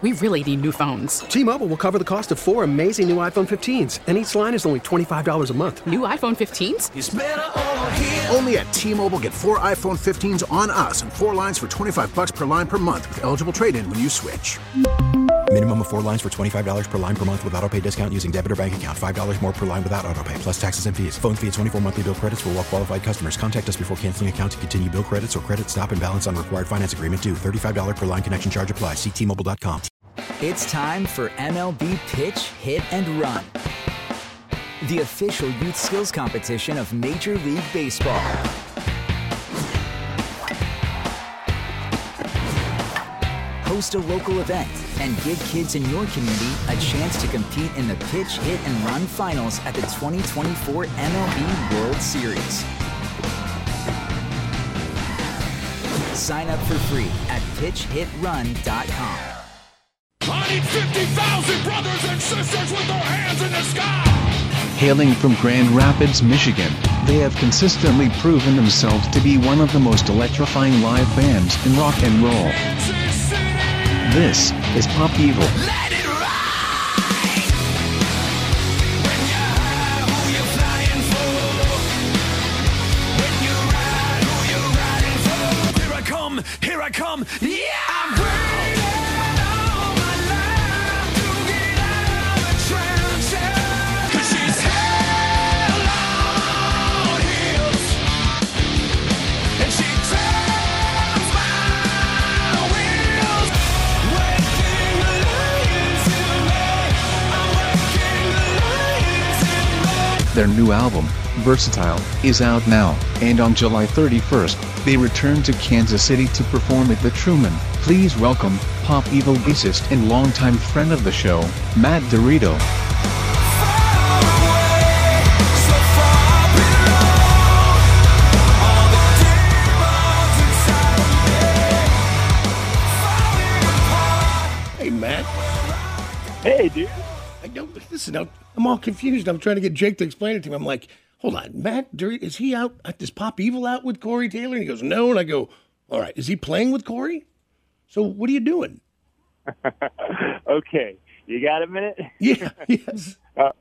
We really need new phones. T-Mobile will cover the cost of 4 amazing new iPhone 15s, and each line is only $25 a month. New iPhone 15s? It's better over here. Only at T-Mobile, get 4 iPhone 15s on us and 4 lines for $25 per line per month with eligible trade-in when you switch. Minimum of 4 lines for $25 per line per month with autopay discount using debit or bank account. $5 more per line without autopay, plus taxes and fees. Phone fee at 24 monthly bill credits for well-qualified customers. Contact us before canceling account to continue bill credits or credit stop and balance on required finance agreement due. $35 per line connection charge applies. See T-Mobile.com. It's time for MLB Pitch, Hit, and Run, the official youth skills competition of Major League Baseball. Host a local event and give kids in your community a chance to compete in the Pitch, Hit, and Run finals at the 2024 MLB World Series. Sign up for free at pitchhitrun.com. I need 50,000 brothers and sisters with their hands in the sky. Hailing from Grand Rapids, Michigan, they have consistently proven themselves to be one of the most electrifying live bands in rock and roll. This is Pop Evil. Let it ride. When you're high, who you flying for? When you ride, who you riding for? Here I come, yeah! I'm waiting all my life to get out of the trenches. 'Cause she's hell on heels, and she turns my wheels. Waking the lions in me, I'm waking the lions in me. Their new album, Versatile, is out now, and on July 31st, they return to Kansas City to perform at the Truman. Please welcome Pop Evil bassist and longtime friend of the show, Matt Dorito. Hey, Matt. Hey, dude. Listen, I'm all confused. I'm trying to get Jake to explain it to me. I'm like, hold on, Matt, is he out? Is Pop Evil out with Corey Taylor? And he goes, no. And I go, all right, is he playing with Corey? So what are you doing? Okay, you got a minute? Yeah, yes. I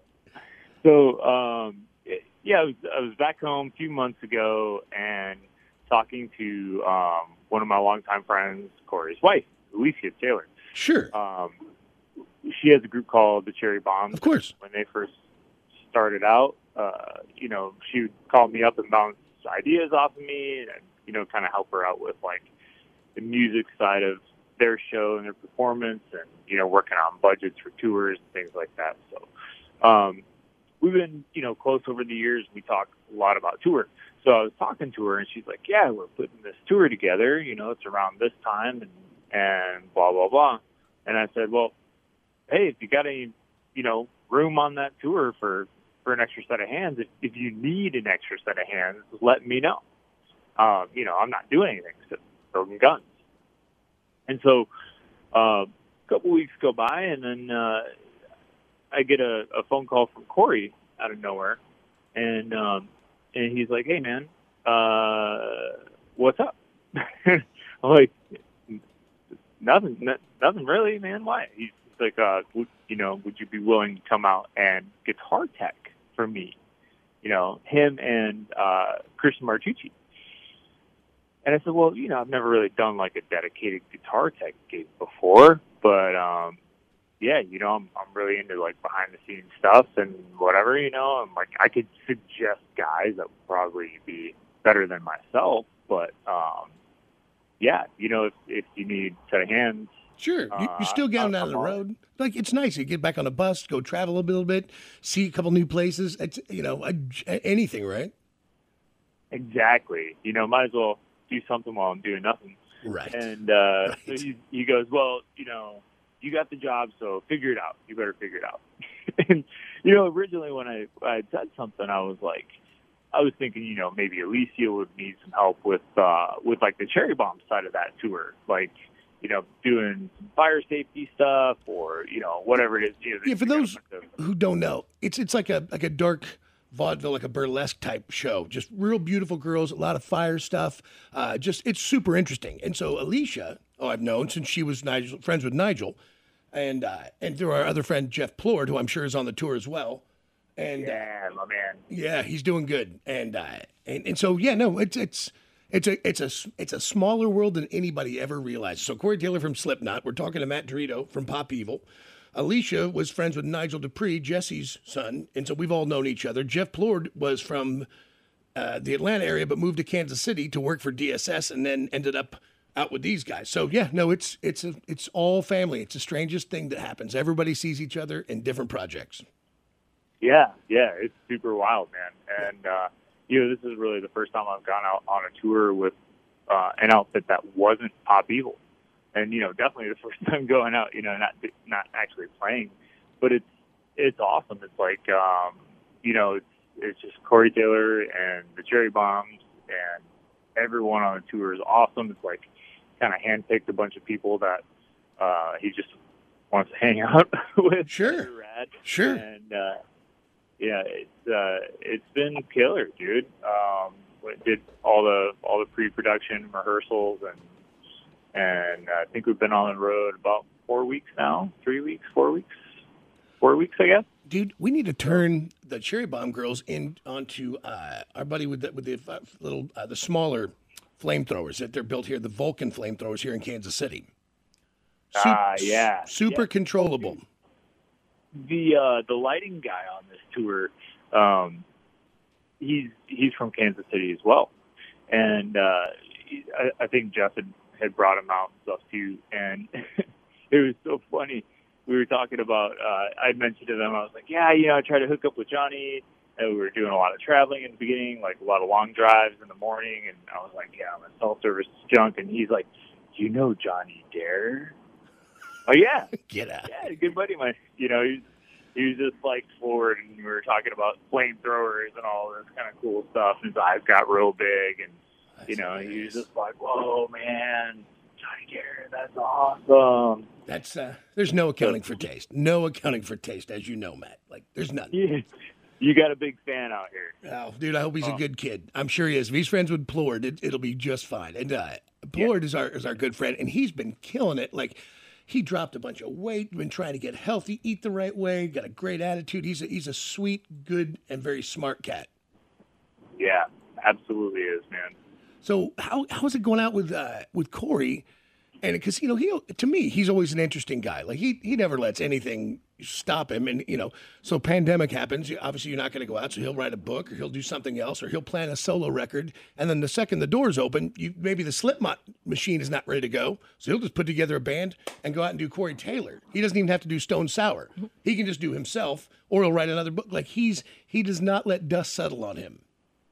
was back home a few months ago and talking to one of my longtime friends, Corey's wife, Alicia Taylor. Sure. She has a group called the Cherry Bombs. Of course. When they first started out, she would call me up and bounce ideas off of me and, kind of help her out with, like, the music side of their show and their performance and, working on budgets for tours and things like that. So we've been, close over the years. We talk a lot about tour. So I was talking to her, and she's like, yeah, we're putting this tour together. It's around this time and blah, blah, blah. And I said, well, hey, if you got any, room on that tour for an extra set of hands, if you need an extra set of hands, let me know. I'm not doing anything except throwing guns. And so a couple weeks go by, and then I get a phone call from Corey out of nowhere, and he's like, hey, man, what's up? I'm like, nothing really, man. Why? He's like, would you be willing to come out and guitar tech for me? Him and Christian Martucci. And I said, well, I've never really done like a dedicated guitar tech gig before, but I'm really into like behind the scenes stuff and whatever, I'm like, I could suggest guys that would probably be better than myself, but if you need a set of hands. Sure. You're still getting out on the road. Like, it's nice. You get back on a bus, go travel a little bit, see a couple new places. It's, anything, right? Exactly. Might as well do something while I'm doing nothing. Right. And right. So he goes, well, you got the job, so figure it out. You better figure it out. And, originally when I had said something, I was thinking, maybe Alicia would need some help with like the Cherry Bomb side of that tour. Like, doing some fire safety stuff or, whatever it is. Yeah, for those who don't know, it's like a dark vaudeville, like a burlesque type show. Just real beautiful girls, a lot of fire stuff. It's super interesting. And so Alicia, I've known since she was friends with Nigel. and through our other friend Jeff Plord, who I'm sure is on the tour as well. And Yeah, my man. yeah, he's doing good. And so yeah, no, it's a smaller world than anybody ever realized. So Corey Taylor from Slipknot, we're talking to Matt Dorito from Pop Evil. Alicia was friends with Nigel Dupree, Jesse's son, and so we've all known each other. Jeff Plord was from the Atlanta area, but moved to Kansas City to work for DSS, and then ended up out with these guys. So yeah, no, it's all family. It's the strangest thing that happens. Everybody sees each other in different projects. Yeah, it's super wild, man. And this is really the first time I've gone out on a tour with an outfit that wasn't Pop Evil. And, definitely the first time going out, not actually playing, but it's awesome. It's like, it's just Corey Taylor and the Cherry Bombs, and everyone on the tour is awesome. It's like kind of handpicked a bunch of people that he just wants to hang out with. Sure. Rad. Sure. And, it's been killer, dude. Did all the pre-production rehearsals, and I think we've been on the road about 4 weeks now. 3 weeks, 4 weeks, 4 weeks, I guess. Dude, we need to turn the Cherry Bomb girls onto our buddy with the little the smaller flamethrowers that they're built here, the Vulcan flamethrowers here in Kansas City. Yeah, super controllable. The lighting guy on this tour, he's from Kansas City as well, and I think Jeff had brought him out and stuff too, and it was so funny. We were talking about, I mentioned to them, I was like, I tried to hook up with Johnny, and we were doing a lot of traveling in the beginning, like a lot of long drives in the morning, and I was like, my cell service is junk, and he's like, do you know Johnny Dare? Oh, yeah. Get out. Yeah, good buddy of mine. He was just like floored, and we were talking about flamethrowers and all this kind of cool stuff, and his eyes got real big, and, he was just like, whoa, man, Johnny Dare, that's awesome. That's there's no accounting for taste. No accounting for taste, as you know, Matt. Like, there's none. Yeah. You got a big fan out here. Oh, dude, I hope he's a good kid. I'm sure he is. If he's friends with Plord, it'll be just fine. And Plord is our good friend, and he's been killing it. Like, he dropped a bunch of weight, been trying to get healthy, eat the right way, got a great attitude. He's a sweet, good, and very smart cat. Yeah, absolutely is, man. So how is it going out with Corey? And because to me, he's always an interesting guy. Like he never lets anything stop him. And so pandemic happens. Obviously, you're not going to go out. So he'll write a book, or he'll do something else, or he'll plan a solo record. And then the second the doors open, maybe the Slipknot machine is not ready to go. So he'll just put together a band and go out and do Corey Taylor. He doesn't even have to do Stone Sour. He can just do himself, or he'll write another book. Like he does not let dust settle on him.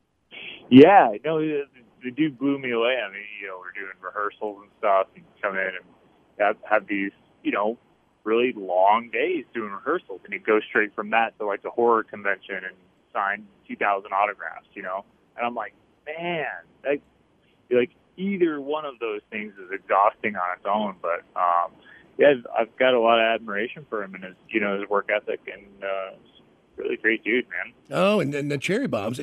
Yeah, the dude blew me away. I mean, we're doing rehearsals and stuff, and come in and have these, really long days doing rehearsals, and he'd go straight from that to like the horror convention and sign 2,000 autographs, And I'm like, man, like either one of those things is exhausting on its own, but I've got a lot of admiration for him and his work ethic, and he's a really great dude, man. Oh, and then the Cherry Bombs,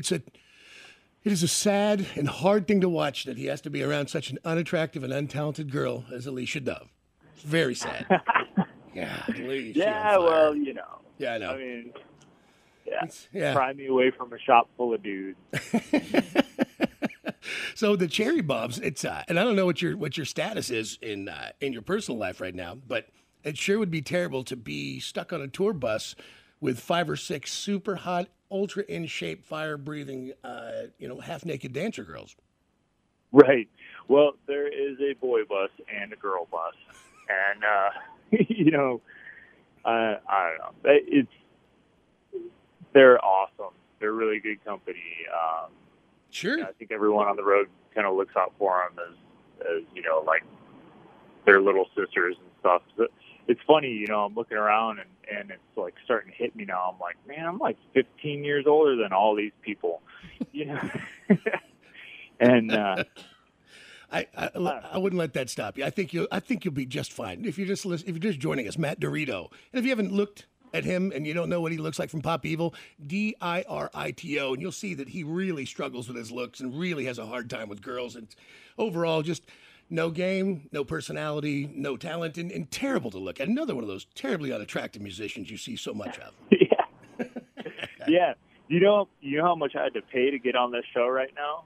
it is a sad and hard thing to watch that he has to be around such an unattractive and untalented girl as Alicia Dove. It's very sad. Yeah, Yeah, well, Yeah, I know. I mean, pry me away from a shop full of dudes. So the Cherry Bombs, it's and I don't know what your status is in your personal life right now, but it sure would be terrible to be stuck on a tour bus with 5 or 6 super hot, ultra in shape, fire breathing, half naked dancer girls. Right. Well, there is a boy bus and a girl bus, and I don't know. They're awesome. They're really good company. Sure. I think everyone on the road kind of looks out for them as like their little sisters and stuff. So it's funny, I'm looking around and it's like starting to hit me now. I'm like, man, I'm like 15 years older than all these people, And I wouldn't let that stop you. I think you'll be just fine if you're just joining us, Matt Dorito. And if you haven't looked at him and you don't know what he looks like from Pop Evil, Dirito, and you'll see that he really struggles with his looks and really has a hard time with girls, and overall just no game, no personality, no talent, and terrible to look at. Another one of those terribly unattractive musicians you see so much of. Yeah. You know how much I had to pay to get on this show right now?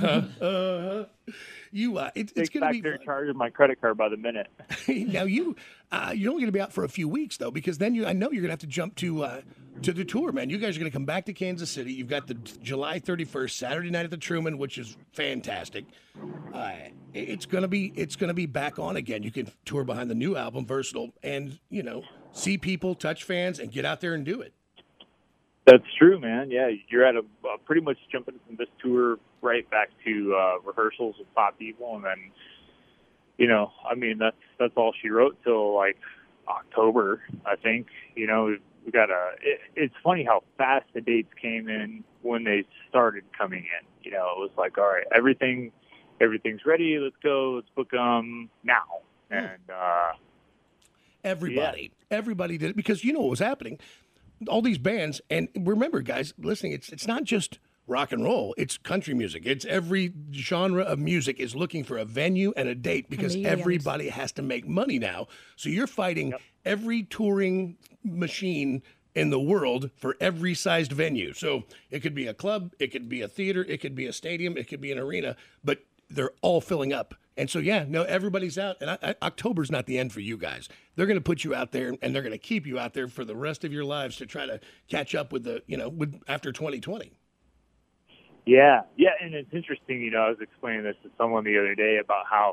It's going to be they're charging my credit card by the minute. Now you're only going to be out for a few weeks though, because then I know you're going to have to jump to the tour, man. You guys are going to come back to Kansas City. You've got the July 31st Saturday night at the Truman, which is fantastic. It's going to be back on again. You can tour behind the new album, Versatile, and see people, touch fans, and get out there and do it. That's true, man. Yeah, you're at pretty much jumping from this tour right back to rehearsals with Pop Evil, and then, I mean, that's all she wrote till like October, I think. We got it's funny how fast the dates came in when they started coming in. It was like, all right, everything's ready. Let's go. Let's book them now. And everybody did it because you know what was happening. All these bands, and remember, guys, listening, it's not just rock and roll, it's country music. It's every genre of music is looking for a venue and a date because everybody has to make money now. So you're fighting every touring machine in the world for every sized venue. So it could be a club, it could be a theater, it could be a stadium, it could be an arena, but they're all filling up. And so, everybody's out. And October's not the end for you guys. They're going to put you out there, and they're going to keep you out there for the rest of your lives to try to catch up with after 2020. Yeah, and it's interesting. I was explaining this to someone the other day about how,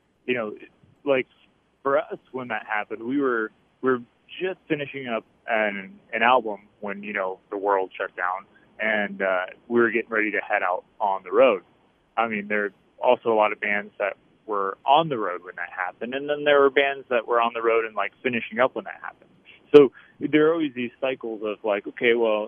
like for us when that happened, we're just finishing up an album when the world shut down, and we were getting ready to head out on the road. I mean, there are also a lot of bands that were on the road when that happened, and then there were bands that were on the road and like finishing up when that happened. So there are always these cycles of like, okay, well,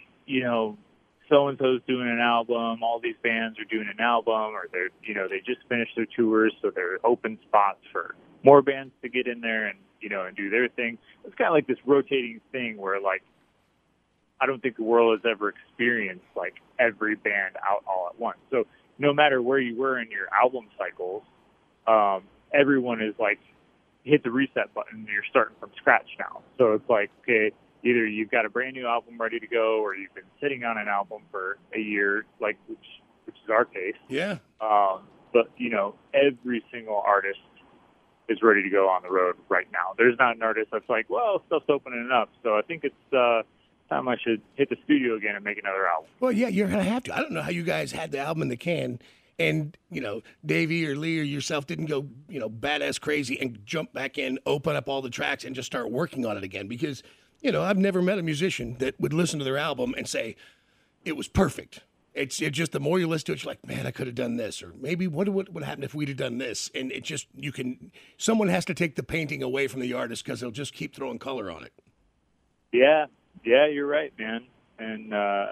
so and so's doing an album, all these bands are doing an album, or they're they just finished their tours, so there are open spots for more bands to get in there and and do their thing. It's kind of like this rotating thing where like I don't think the world has ever experienced like every band out all at once. So no matter where you were in your album cycles, everyone is like, hit the reset button and you're starting from scratch now. So it's like, okay, either you've got a brand new album ready to go or you've been sitting on an album for a year, like which is our case. Yeah. But, every single artist is ready to go on the road right now. There's not an artist that's like, well, stuff's opening up. So I think it's time I should hit the studio again and make another album. Well, yeah, you're going to have to. I don't know how you guys had the album in the can and, Davey or Lee or yourself didn't go, badass crazy and jump back in, open up all the tracks and just start working on it again. Because, I've never met a musician that would listen to their album and say, it was perfect. It's just the more you listen to it, you're like, man, I could have done this. Or maybe what would happen if we'd have done this? And it just, someone has to take the painting away from the artist because they'll just keep throwing color on it. Yeah. Yeah, you're right, man. And,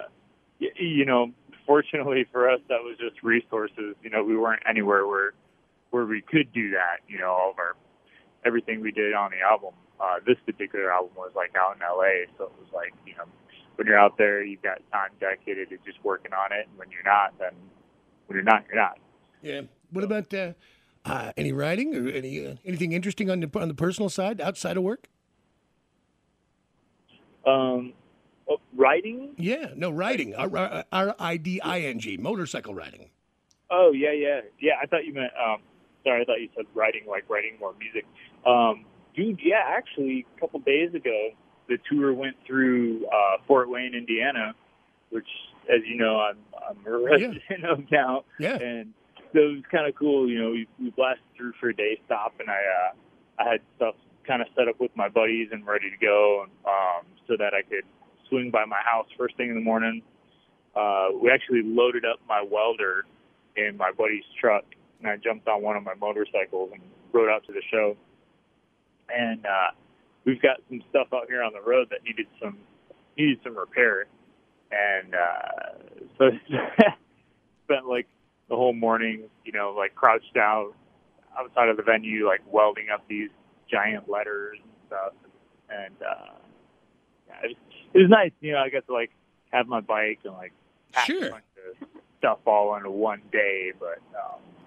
fortunately for us, that was just resources. We weren't anywhere where we could do that. All of everything we did on the album. This particular album was like out in LA. So it was like, when you're out there, you've got time dedicated to just working on it. And when you're not, then when you're not, you're not. Yeah. What about any writing or anything interesting on the personal side outside of work? Riding? Yeah, no, riding. R-I-D-I-N-G, motorcycle riding. Oh, yeah. I thought you meant, sorry, I thought you said writing, like writing more music. Dude, yeah, actually, a couple days ago, the tour went through Fort Wayne, Indiana, which, as you know, I'm a resident of now. Yeah. And so it was kind of cool. We blasted through for a day stop, and I had stuff kind of set up with my buddies and ready to go, so that I could swing by my house first thing in the morning. We actually loaded up my welder in my buddy's truck, and I jumped on one of my motorcycles and rode out to the show. And we've got some stuff out here on the road that needed some repair, and so spent like the whole morning, like crouched out outside of the venue, like welding up these giant letters and stuff, and it was nice. I got to like have my bike and like pack a bunch of stuff all into one day, but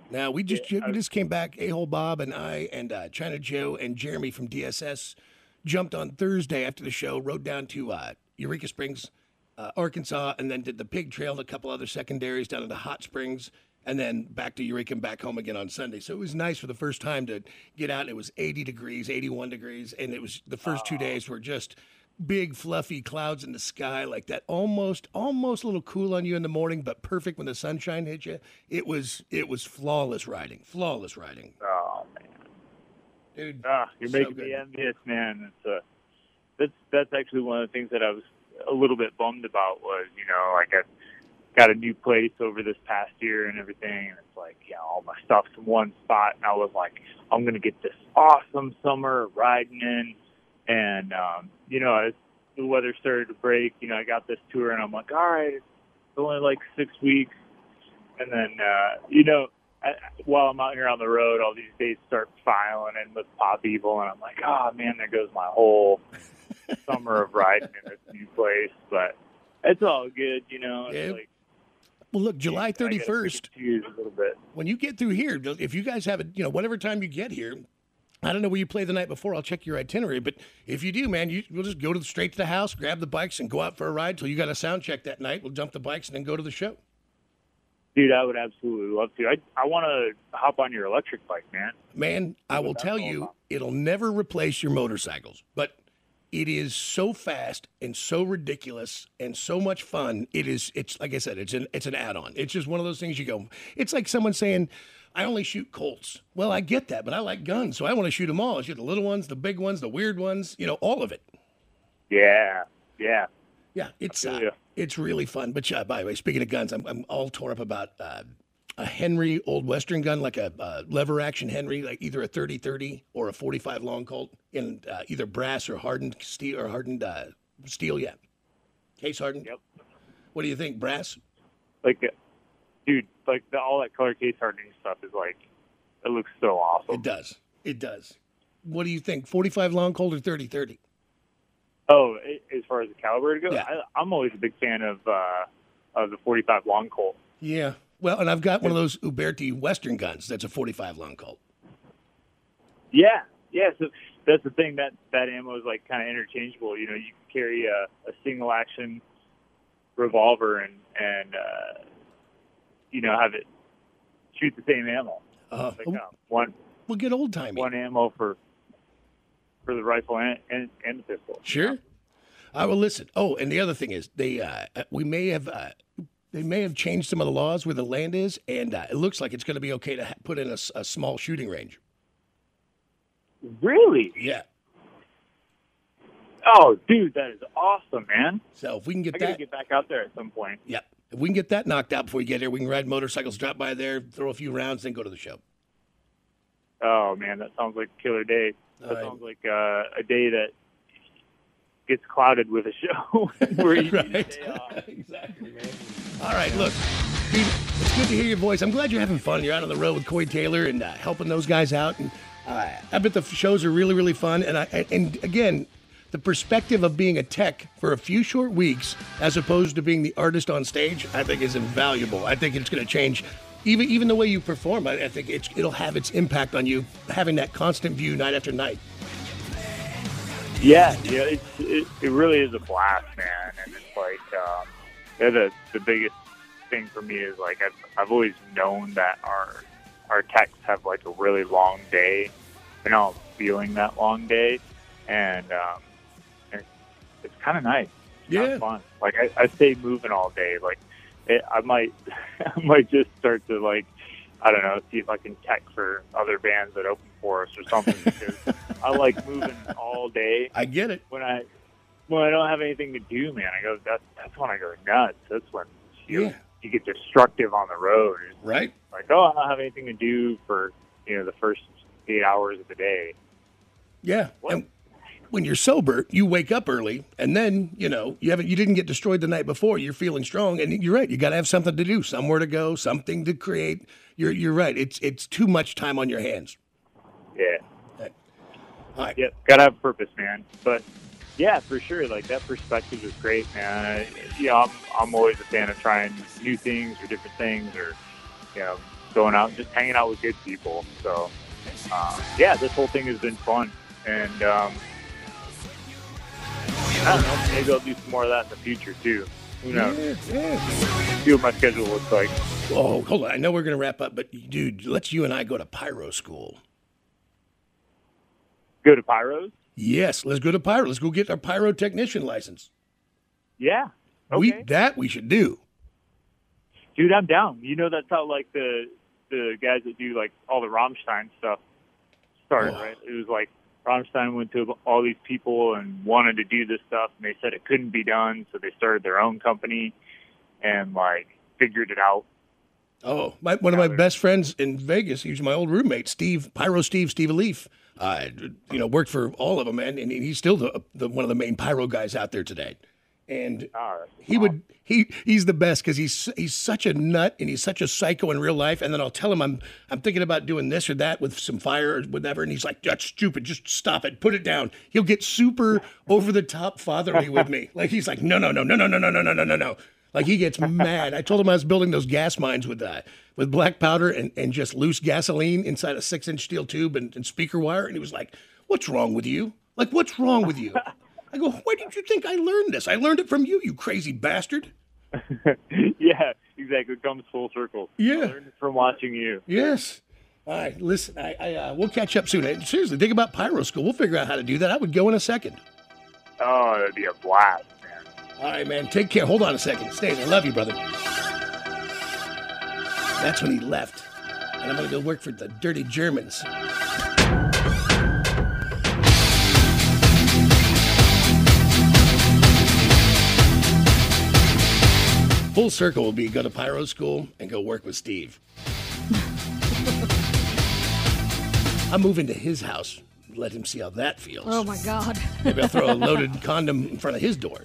Now, we just came back. A-Hole Bob and I and China Joe and Jeremy from DSS jumped on Thursday after the show, rode down to Eureka Springs, Arkansas, and then did the Pig Trail and a couple other secondaries down into Hot Springs, and then back to Eureka and back home again on Sunday. So it was nice for the first time to get out. It was 80 degrees, 81 degrees, and it was the first 2 days were just big, fluffy clouds in the sky like that. Almost a little cool on you in the morning, but perfect when the sunshine hit you. It was flawless riding. Flawless riding. Oh man, dude, you're so making good. me envious, man. That's actually one of the things that I was a little bit bummed about was, like I got a new place over this past year and everything, and it's like, all my stuff's in one spot, and I was like, I'm gonna get this awesome summer of riding in. And, as the weather started to break, I got this tour and I'm like, all right, it's only like 6 weeks. And then, while I'm out here on the road, all these days start filing in with Pop Evil. And I'm like, oh man, there goes my whole summer of riding in this new place. But it's all good, It's like, well, look, July 31st, a little bit. When you get through here, if you guys have it, whatever time you get here, I don't know where you play the night before. I'll check your itinerary. But if you do, man, we'll just go straight to the house, grab the bikes, and go out for a ride till you got a sound check that night. We'll jump the bikes and then go to the show. Dude, I would absolutely love to. I want to hop on your electric bike, man. Man, I will tell you, it'll never replace your motorcycles. But it is so fast and so ridiculous and so much fun. It's like I said, it's an add-on. It's just one of those things you go. It's like someone saying, I only shoot Colts. Well, I get that, but I like guns, so I want to shoot them all. I shoot the little ones, the big ones, the weird ones, all of it. Yeah. It's really fun. But by the way, speaking of guns, I'm all torn up about a Henry old Western gun, like a lever action Henry, like either a 30-30 or a 45 long Colt in either brass or hardened steel steel. Yeah, case hardened. Yep. What do you think, brass? Dude, all that color case hardening stuff is like, it looks so awesome. It does. What do you think, 45 long Colt or 30-30? Oh, as far as the caliber goes, Yeah. I'm always a big fan of the 45 long Colt. Yeah. Well, and I've got one of those Uberti Western guns that's a 45 long Colt. Yeah. So that's the thing, that ammo is like kind of interchangeable. You can carry a single action revolver and have it shoot the same ammo. We'll get old timey. One ammo for the rifle and the pistol. Sure. I will listen. Oh, and the other thing is they may have changed some of the laws where the land is, and it looks like it's going to be okay to put in a small shooting range. Really? Yeah. Oh, dude, that is awesome, man. So if we can I gotta get back out there at some point. Yeah. If we can get that knocked out before we get here, we can ride motorcycles, drop by there, throw a few rounds, then go to the show. Oh, man, that sounds like a killer day. That sounds like a day that gets clouded with a show where you need to stay off. Exactly, man. All right, look, Pete, it's good to hear your voice. I'm glad you're having fun. You're out on the road with Corey Taylor and helping those guys out. And I bet the shows are really, really fun. And again, the perspective of being a tech for a few short weeks as opposed to being the artist on stage, I think is invaluable. I think it's going to change even the way you perform. I think it'll have its impact on you, having that constant view night after night. Yeah, it really is a blast, man. And it's like the biggest thing for me is like I've always known that our techs have like a really long day. They're not feeling that long day, and it's kind of nice. It's kind of fun. Like I stay moving all day. Like I might just start to like, I don't know, see if I can tech for other bands that open for us or something, because I like moving all day. I get it. When I don't have anything to do, man, I go, that's when I go nuts. That's when you get destructive on the road. Right. Like, oh, I don't have anything to do for, the first 8 hours of the day. Yeah. And when you're sober, you wake up early, and then, you didn't get destroyed the night before. You're feeling strong, and you're right. You got to have something to do, somewhere to go, something to create. You're right. It's too much time on your hands. Yeah. All right. Yep. Got to have purpose, man. But yeah, for sure. Like that perspective is great, man. I'm always a fan of trying new things or different things, or going out and just hanging out with good people. So, yeah, this whole thing has been fun. And I don't know, maybe I'll do some more of that in the future, too. Who knows? See what my schedule looks like. Oh, hold on. I know we're going to wrap up, but, dude, let's you and I go to pyro school. Go to pyros? Yes, let's go to pyro. Let's go get our pyrotechnician license. Yeah. Okay. We should do. Dude, I'm down. You know, that's how, like, the guys that do, like, all the Rammstein stuff started, right? It was like Rammstein went to all these people and wanted to do this stuff, and they said it couldn't be done, so they started their own company and, like, figured it out. Oh, one of my best friends in Vegas, he was my old roommate, Steve Alif. Worked for all of them, and he's still the one of the main pyro guys out there today. And he's the best because he's such a nut and he's such a psycho in real life. And then I'll tell him I'm thinking about doing this or that with some fire or whatever, and he's like, "That's stupid. Just stop it. Put it down." He'll get super over the top fatherly with me. Like he's like, "No. Like he gets mad. I told him I was building those gas mines with black powder and just loose gasoline inside a 6-inch steel tube and speaker wire. And he was like, "What's wrong with you? Like, what's wrong with you?" I go, "Why did you think I learned this? I learned it from you, you crazy bastard." Yeah, exactly. It comes full circle. Yeah. I learned it from watching you. Yes. All right, listen, we'll catch up soon. Seriously, think about pyro school. We'll figure out how to do that. I would go in a second. Oh, that'd be a blast, man. All right, man. Take care. Hold on a second. Stay there. I love you, brother. That's when he left. And I'm going to go work for the dirty Germans. Full circle will be go to pyro school and go work with Steve. I'm moving to his house. Let him see how that feels. Oh, my God. Maybe I'll throw a loaded condom in front of his door.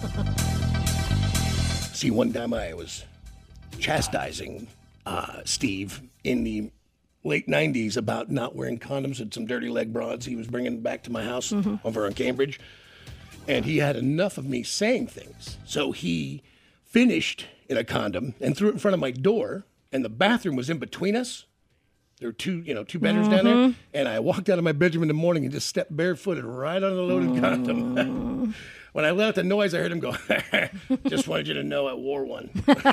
See, one time I was chastising Steve in the late 90s about not wearing condoms and some dirty leg broads he was bringing back to my house over on Cambridge. And he had enough of me saying things. So he finished in a condom and threw it in front of my door, and the bathroom was in between us. There were two bedrooms down there, and I walked out of my bedroom in the morning and just stepped barefooted right on the loaded condom. When I let out the noise, I heard him go, "Just wanted you to know I wore one."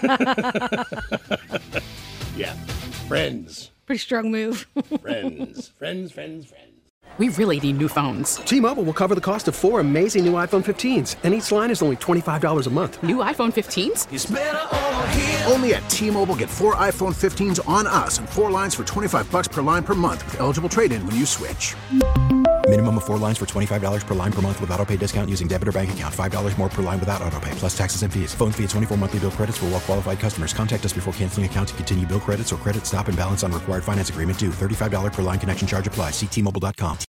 Yeah, friends. Pretty strong move. Friends. We really need new phones. T-Mobile will cover the cost of 4 amazing new iPhone 15s, and each line is only $25 a month. New iPhone 15s? It's better over here. Only at T-Mobile, get 4 iPhone 15s on us and 4 lines for $25 per line per month with eligible trade-in when you switch. Minimum of 4 lines for $25 per line per month with autopay discount using debit or bank account. $5 more per line without autopay, plus taxes and fees. Phone fee at 24 monthly bill credits for well-qualified customers. Contact us before canceling account to continue bill credits or credit stop and balance on required finance agreement due. $35 per line connection charge applies. See T-Mobile.com.